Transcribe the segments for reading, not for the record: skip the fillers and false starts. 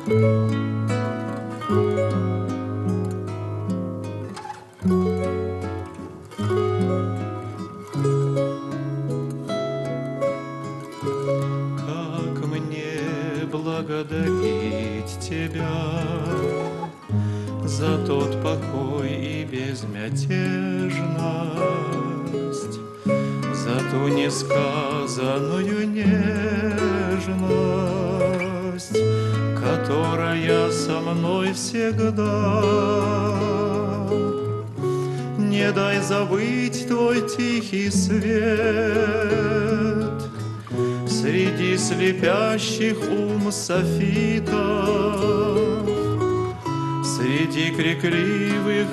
Как мне благодарить тебя за тот покой и безмятежность, за ту несказанную нежность, которая со мной всегда. Не дай забыть твой тихий свет среди слепящих софитов, среди крикливых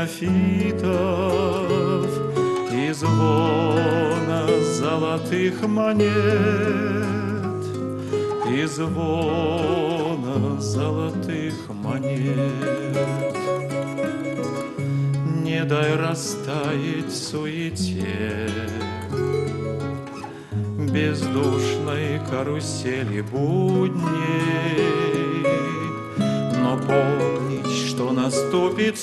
неофитов и звона золотых монет, и звона золотых монет. Не дай растаять в суете бездушной карусели будней, но помнить, что наступит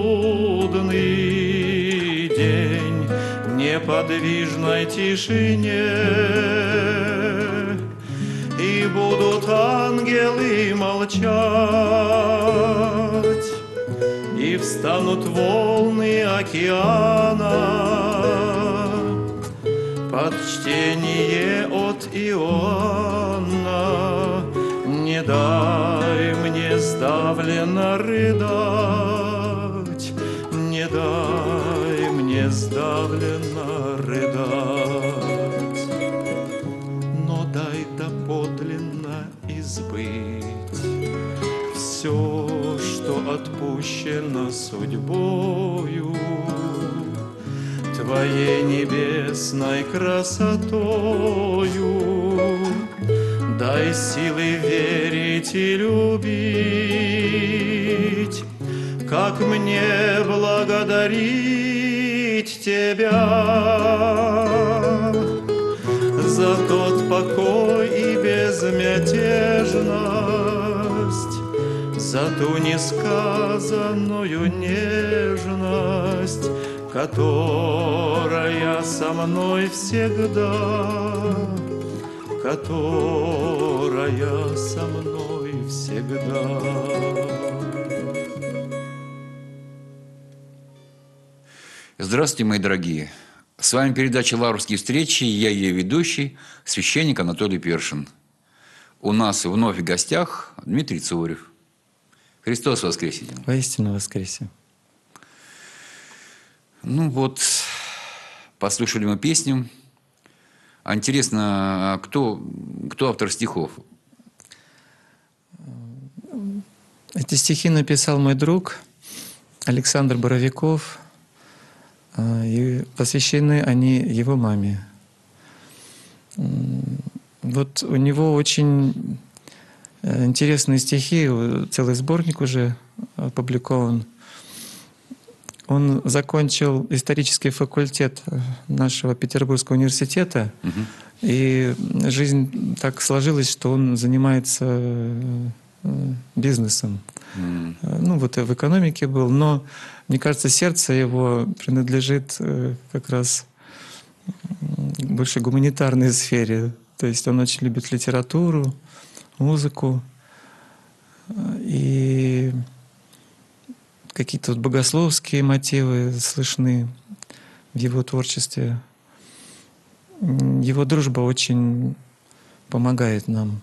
судный день в неподвижной тишине, и будут ангелы молчать, и встанут волны океана. Почтение от Иоанна, не дай мне сдавленно рыдать, не дай мне сдавленно рыдать, но дай доподлинно избыть все, что отпущено судьбою, Твоей небесной красотою. Дай силы верить и любить, как мне благодарить Тебя за тот покой и безмятежность, за ту несказанную нежность, которая со мной всегда, которая со мной всегда. Здравствуйте, мои дорогие! С вами передача «Лаврские встречи», я ее ведущий, священник Анатолий Першин. У нас вновь в гостях Дмитрий Цурев. Христос воскресе! Воистину воскресе! Ну вот, послушали мы песню. А интересно, кто автор стихов? Эти стихи написал мой друг Александр Боровиков, и посвящены они его маме. Вот у него очень интересные стихи, целый сборник уже опубликован. Он закончил исторический факультет нашего Петербургского университета, и жизнь так сложилась, что он занимается бизнесом. Ну вот в экономике был, но, мне кажется, сердце его принадлежит как раз больше гуманитарной сфере. То есть он очень любит литературу, музыку и какие-то вот богословские мотивы слышны в его творчестве. Его дружба очень помогает нам.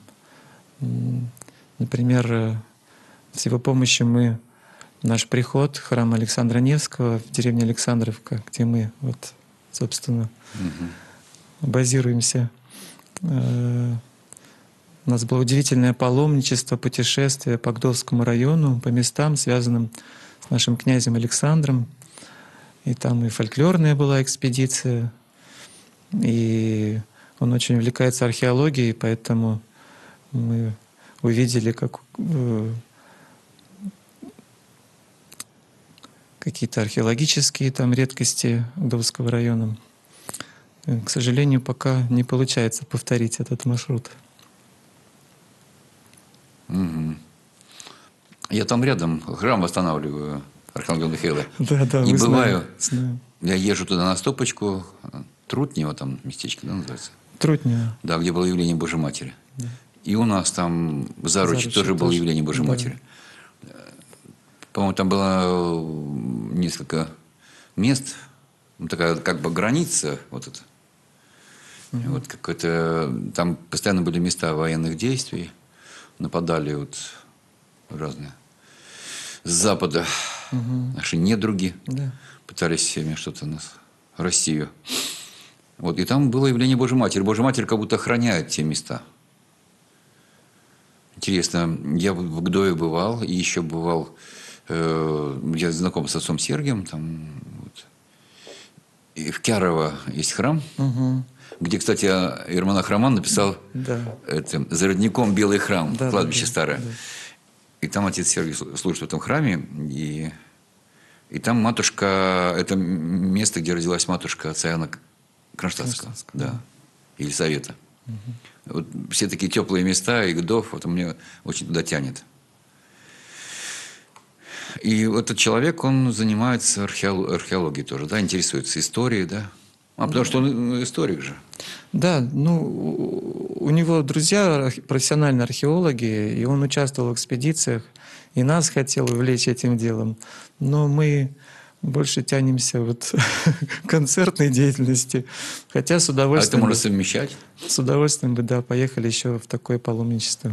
Например, с его помощью мы наш приход, храм Александра Невского в деревне Александровка, где мы вот, собственно, базируемся. У нас было удивительное паломничество, путешествие по Гдовскому району, по местам, связанным с нашим князем Александром. И там и фольклорная была экспедиция, и он очень увлекается археологией, поэтому мы увидели, как какие-то археологические там редкости Гдовского района. К сожалению, пока не получается повторить этот маршрут. Я там рядом храм восстанавливаю Архангела Михаила. Да, да, И мы бываю, знаем. я езжу туда на стопочку, Трутнево там местечко, да, называется? Труднее. Да, где было явление Божьей Матери. Да. И у нас там в Заручье Заручье тоже было тоже, явление Божьей да. Матери. По-моему, там было несколько мест, ну, такая как бы граница вот эта. Вот какой-то, там постоянно были места военных действий, нападали вот разные с запада наши недруги, Да. пытались всеми что-то нас, Россию. Вот, и там было явление Божьей Матери. Божья Матерь как будто охраняет те места. Интересно, я в Гдове бывал, и еще бывал, я знаком с отцом Сергием, там, вот. И в Кярово есть храм, где, кстати, иеромонах Роман написал Да. «За родником белый храм», Да, кладбище да, старое. да. И там отец Сергий служит в этом храме, и там матушка, это место, где родилась матушка отца Иоанна Кронштадтского, да, Елисавета. Вот все такие теплые места, и Гдов, вот мне очень туда тянет. И этот человек, он занимается археологией тоже, да, интересуется историей, да. Потому что он историк же. Да, ну, у него друзья профессиональные археологи, и он участвовал в экспедициях, и нас хотел увлечь этим делом. Но мы больше тянемся вот к концертной деятельности. Хотя с А это удовольствием, можно совмещать? с удовольствием бы, да, поехали еще в такое паломничество.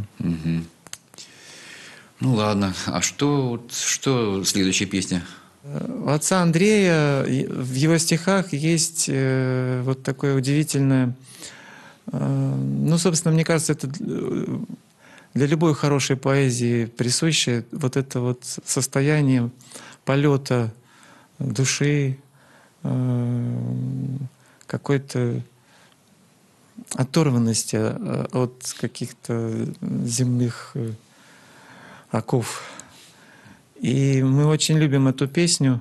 Ну ладно, а что следующая песня? У отца Андрея в его стихах есть вот такое удивительное, ну, собственно, мне кажется, это для любой хорошей поэзии присуще вот это вот состояние полета души, какой-то оторванности от каких-то земных оков. И мы очень любим эту песню.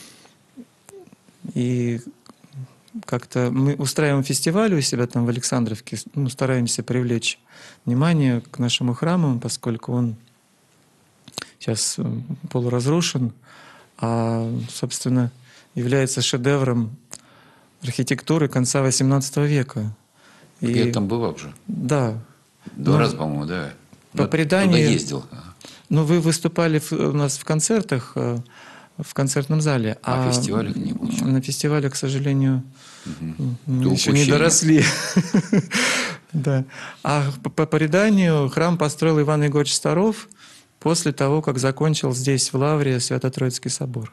И как-то мы устраиваем фестиваль у себя там в Александровке, ну, стараемся привлечь внимание к нашему храму, поскольку он сейчас полуразрушен, а, собственно, является шедевром архитектуры конца XVIII века. Я там бывал уже. Да. Два раза, по-моему, да. По преданию... Туда ездил. Ну, вы выступали у нас в концертах, в концертном зале. А в фестивалях не было еще? На фестивале, к сожалению, мы еще упущение. не доросли. Да. А по преданию храм построил Иван Егорович Старов после того, как закончил здесь, в Лавре, Свято-Троицкий собор.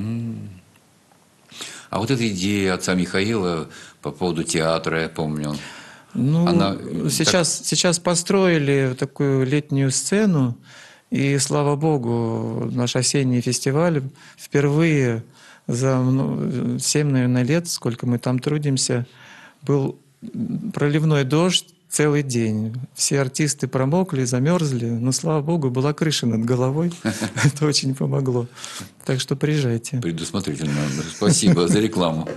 А вот эта идея отца Михаила по поводу театра, я помню. Ну, сейчас построили такую летнюю сцену, и, слава Богу, наш осенний фестиваль впервые за 7, наверное, лет, сколько мы там трудимся, был проливной дождь целый день. Все артисты промокли, замерзли, но, слава Богу, была крыша над головой. Это очень помогло. Так что приезжайте. Предусмотрительно. Спасибо за рекламу.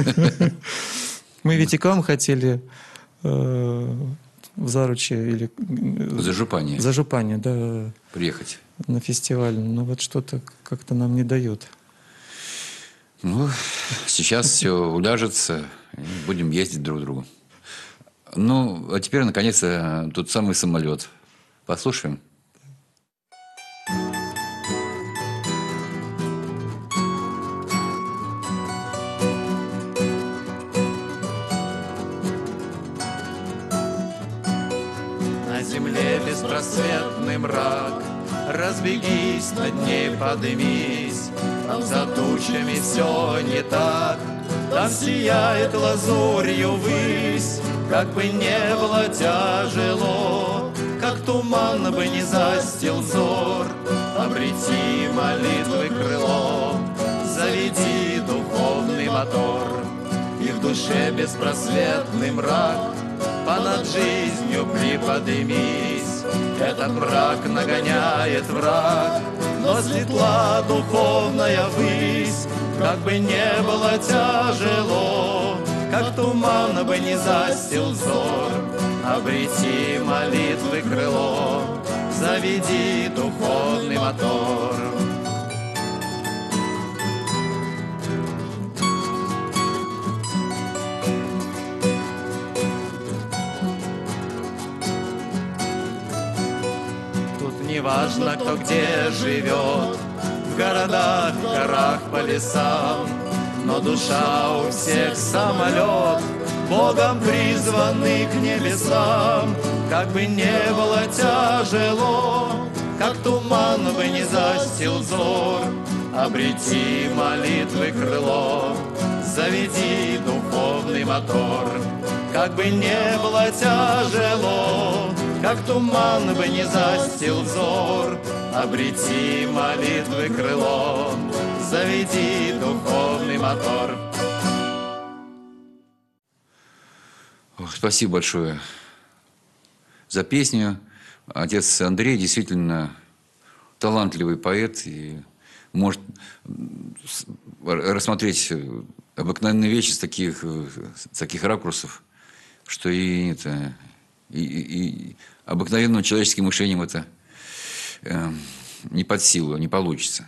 Мы ведь и к вам хотели в Заручье или За Жупане, да, приехать. на фестиваль. Но вот что-то как-то нам не дает. Ну, сейчас все уляжется, и будем ездить друг к другу. Ну, а теперь, наконец-то, тот самый самолет. Послушаем. На земле беспросветный мрак, разбегись, над ней подымись. Там за тучами все не так, там сияет лазурью высь. Как бы не было тяжело, как туман бы не застил взор, обрети молитвы крыло, заведи духовный мотор. И в душе беспросветный мрак, понад жизнью приподымись. Этот мрак нагоняет враг, но светла духовная высь. Как бы не было тяжело, как туман бы не застил взор, обрети молитвы крыло, заведи духовный мотор. Тут не важно, кто где живет, в городах, в горах, по лесам, но душа у всех самолет, Богом призванный к небесам. Как бы не было тяжело, как туман бы не застил взор, обрети молитвы крыло, заведи духовный мотор. Как бы не было тяжело, как туман бы не застил взор, обрети молитвы крыло, заведи духовный мотор. Спасибо большое за песню. Отец Андрей действительно талантливый поэт и может рассмотреть обыкновенные вещи с таких ракурсов, что и обыкновенным человеческим мышлением это не под силу, не получится.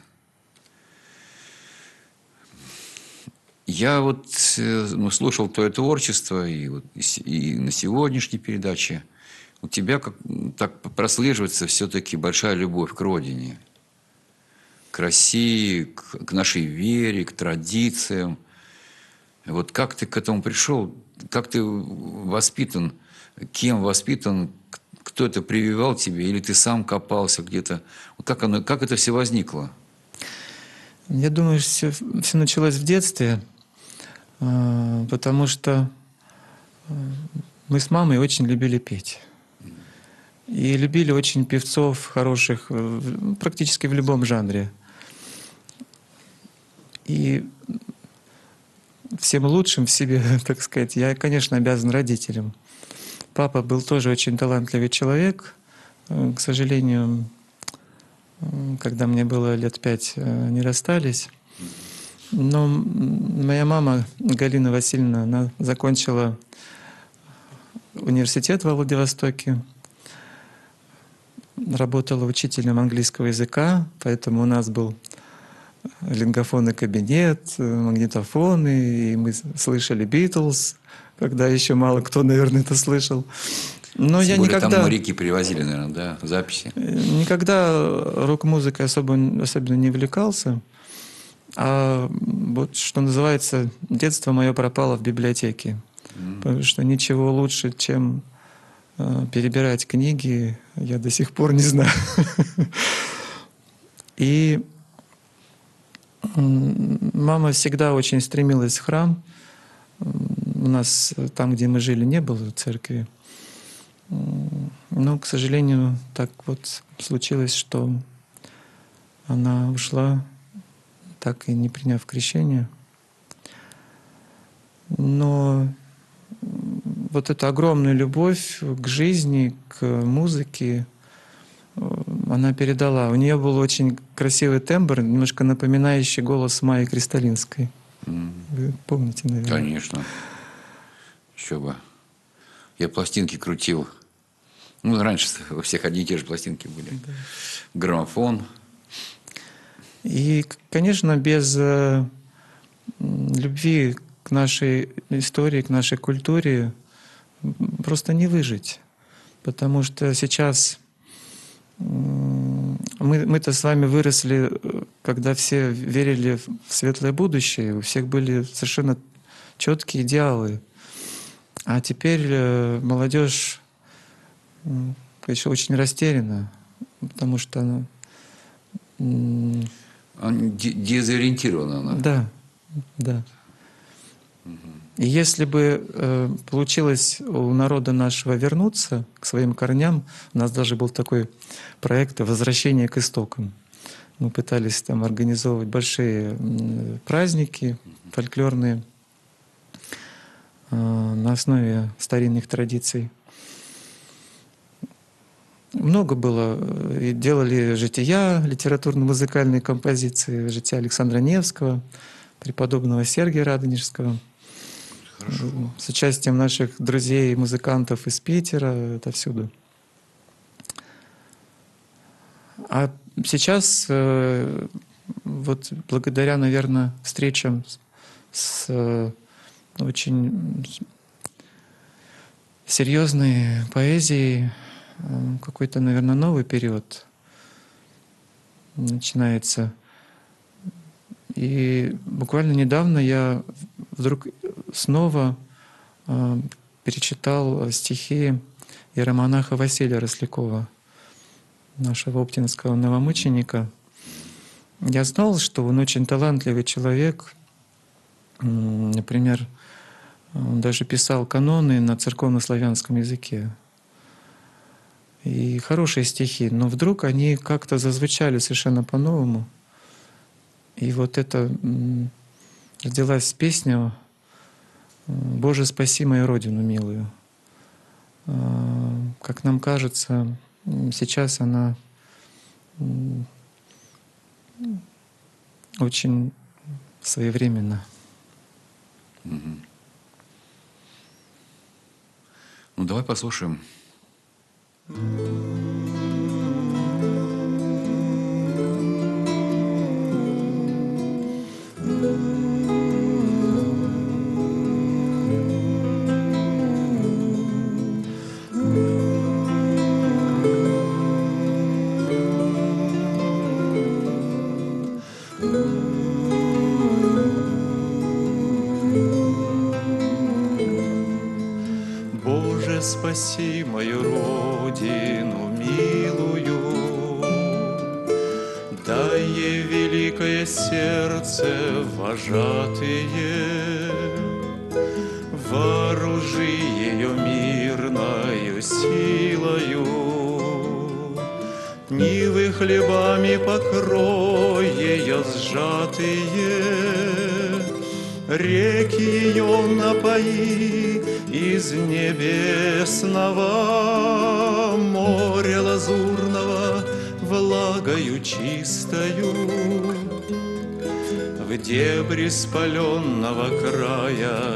Я вот слушал твое творчество и на сегодняшней передаче. У тебя так прослеживается все-таки большая любовь к родине, к России, к нашей вере, к традициям. Вот как ты к этому пришел? Как ты воспитан? Кем воспитан? Кто это прививал тебе? Или ты сам копался где-то? Вот как это все возникло? Я думаю, все началось в детстве, потому что мы с мамой очень любили петь. И любили очень певцов хороших практически в любом жанре. И всем лучшим в себе, так сказать, я, конечно, обязан родителям. Папа был тоже очень талантливый человек. К сожалению, когда мне было лет 5, не расстались. Но моя мама, Галина Васильевна, она закончила университет во Владивостоке, работала учителем английского языка, поэтому у нас был лингофонный кабинет, магнитофоны, и мы слышали «Битлз», когда еще мало кто, наверное, это слышал. Но я никогда... Там моряки привозили, наверное, да, записи. Никогда рок-музыкой особенно не увлекался. А вот, что называется, детство мое пропало в библиотеке. Потому что ничего лучше, чем перебирать книги, я до сих пор не знаю. И мама всегда очень стремилась в храм. У нас там, где мы жили, не было церкви. Но, к сожалению, так вот случилось, что она ушла, так и не приняв крещение. Но вот эту огромную любовь к жизни, к музыке она передала. У нее был очень красивый тембр, немножко напоминающий голос Майи Кристалинской. Вы помните, наверное? Конечно. Еще бы. Я пластинки крутил. Раньше у всех одни и те же пластинки были. Да. Граммофон. И, конечно, без любви к нашей истории, к нашей культуре просто не выжить. Потому что сейчас мы-то с вами выросли, когда все верили в светлое будущее, у всех были совершенно четкие идеалы. А теперь молодежь еще очень растеряна, потому что она дезориентирована она. Да, да. И если бы получилось у народа нашего вернуться к своим корням, у нас даже был такой проект «Возвращение к истокам». Мы пытались там организовывать большие праздники фольклорные на основе старинных традиций. Много было. И делали жития, литературно-музыкальные композиции, жития Александра Невского, преподобного Сергия Радонежского. Хорошо. С участием наших друзей, музыкантов из Питера, отовсюду. А сейчас, вот благодаря, наверное, встречам с очень серьезной поэзией, какой-то, наверное, новый период начинается. И буквально недавно я вдруг снова перечитал стихи иеромонаха Василия Рослякова, нашего оптинского новомученика. Я знал, что он очень талантливый человек. Например, он даже писал каноны на церковнославянском языке. И хорошие стихи, но вдруг они как-то зазвучали совершенно по-новому. И вот это родилась песня «Боже, спаси мою Родину милую». Как нам кажется, сейчас она очень своевременна. Ну, давай послушаем. Боже, спаси мою Родину милую, дай ей великое сердце вожатые, вооружи ее мирною силою, нивы хлебами покрой ее сжатые, реки ее напои из небесного моря лазурного влагою чистою. В дебри спаленного края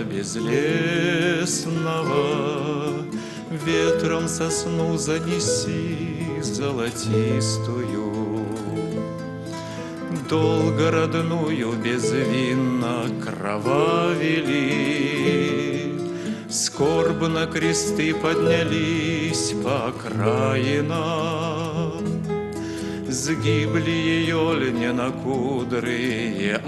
безлесного ветром сосну занеси золотистую. Долго родную безвинно кровавили, скорбно кресты поднялись по окраинам, сгибли ее льнянокудрые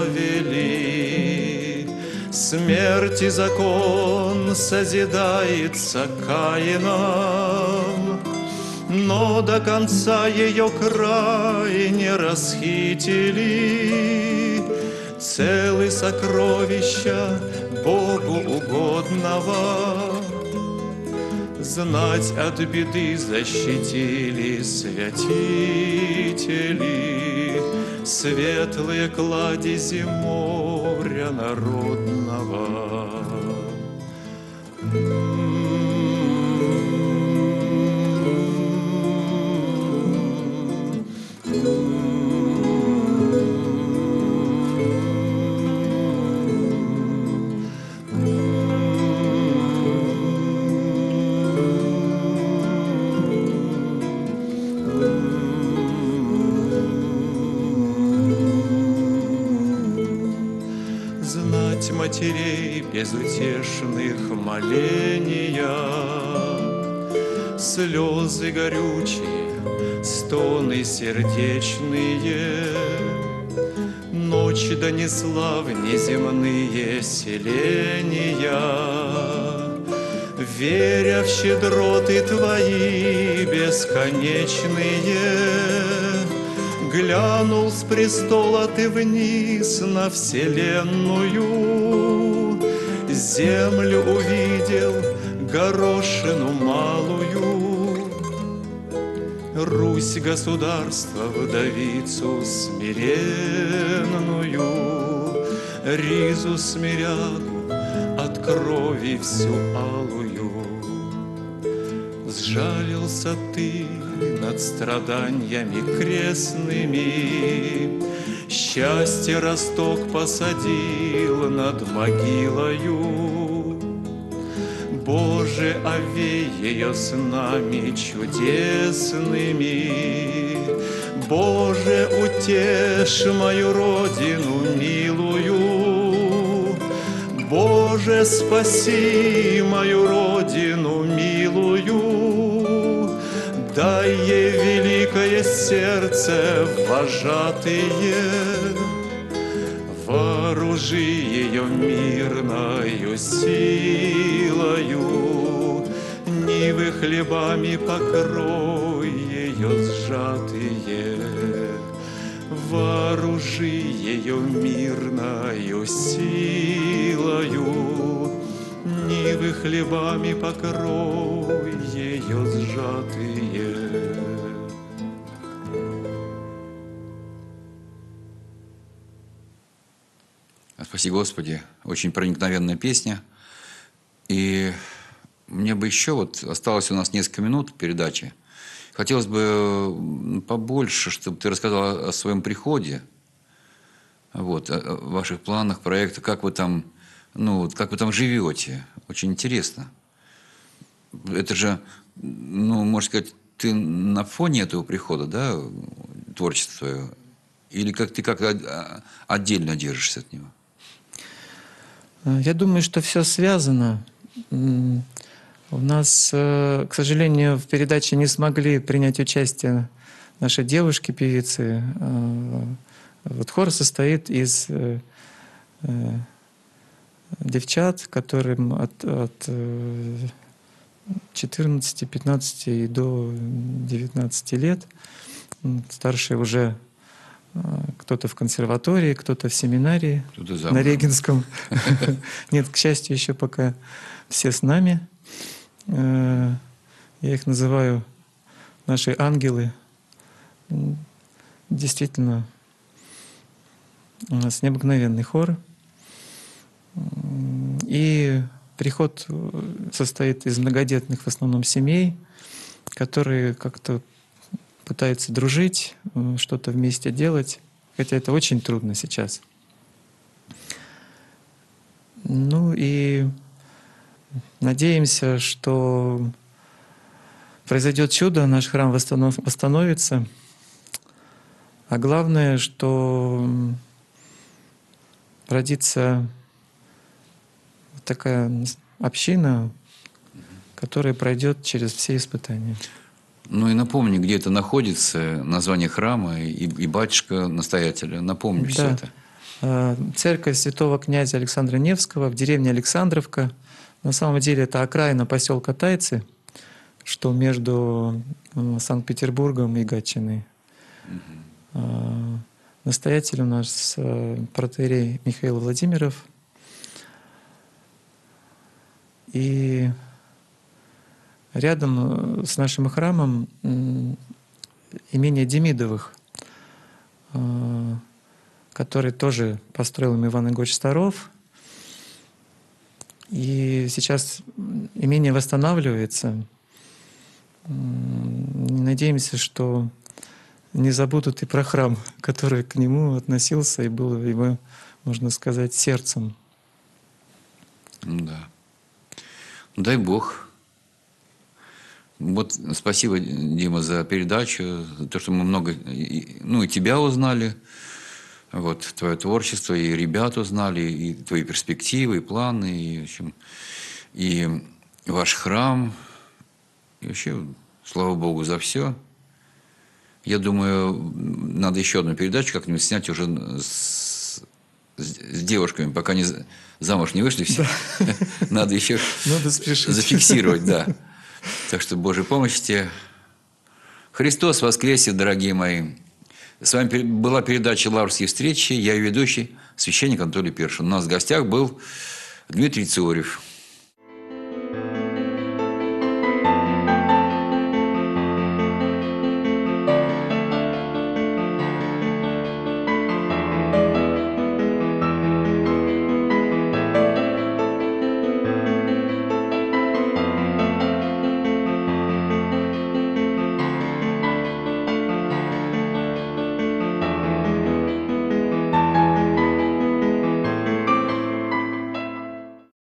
авели. Смерти закон созидается Каином, но до конца ее край не расхитили. Целы сокровища Богу угодного, знать от беды защитили святители, светлые кладези моря народного. Знать матерей безутешных моления, слезы горючие, стоны сердечные, ночь донесла в неземные селения, веря в щедроты твои бесконечные. Глянул с престола ты вниз на вселенную, землю увидел, горошину малую. Русь государство, вдовицу смиренную, ризу смиряду от крови всю алую. Сжалился ты над страданиями крестными, счастье росток посадил над могилою. Боже, овей ее с нами чудесными, утешь мою родину милую, Боже, спаси мою родину милую, дай ей великое сердце вожатые, вооружи ее мирною силою, нивы хлебами покрой ее сжатые, вооружи ее мирною силою, нивы хлебами покрой ее сжатые. Спаси Господи, очень проникновенная песня. И мне бы еще, вот осталось у нас несколько минут передачи, хотелось бы побольше, чтобы ты рассказал о своем приходе, вот, о ваших планах, проектах, как вы там, ну, как вы там живете. Очень интересно. Это же, ну, можно сказать, ты на фоне этого прихода, да, творчество твое, или как ты как отдельно держишься от него? Я думаю, что все связано. У нас, к сожалению, в передаче не смогли принять участие наши девушки-певицы. Вот хор состоит из девчат, которым от 14, 15 и до 19 лет. Старшие уже кто-то в консерватории, кто-то в семинарии, кто-то на Регинском. Нет, к счастью, еще пока все с нами. Я их называю наши ангелы. Действительно, у нас необыкновенный хор. И приход состоит из многодетных в основном семей, которые как-то пытаются дружить, что-то вместе делать, хотя это очень трудно сейчас. Ну и надеемся, что произойдет чудо, наш храм восстановится. А главное, что родится такая община, которая пройдет через все испытания. Ну и напомни, где это находится, название храма и батюшка-настоятеля. Напомни все это. Церковь святого князя Александра Невского в деревне Александровка. На самом деле это окраина поселка Тайцы, что между Санкт-Петербургом и Гатчиной. Настоятель у нас протоиерей Михаил Владимиров. И рядом с нашим храмом имение Демидовых, который тоже построил им Иван Егорович Старов. И сейчас имение восстанавливается. Надеемся, что не забудут и про храм, который к нему относился и был его, можно сказать, сердцем. Да. Дай Бог. Вот спасибо, Дима, за передачу, за то, что мы много, ну, и тебя узнали, вот, твое творчество, и ребят узнали, и твои перспективы, и планы, и, в общем, и ваш храм. И вообще, слава Богу за все. Я думаю, надо еще одну передачу как-нибудь снять уже с девушками, пока не замуж не вышли все. Надо еще зафиксировать, да. Так что Божьей помощи. Христос воскресе, дорогие мои. С вами была передача «Лаврские встречи». Я ее ведущий, священник Анатолий Першин. У нас в гостях был Дмитрий Цыворев.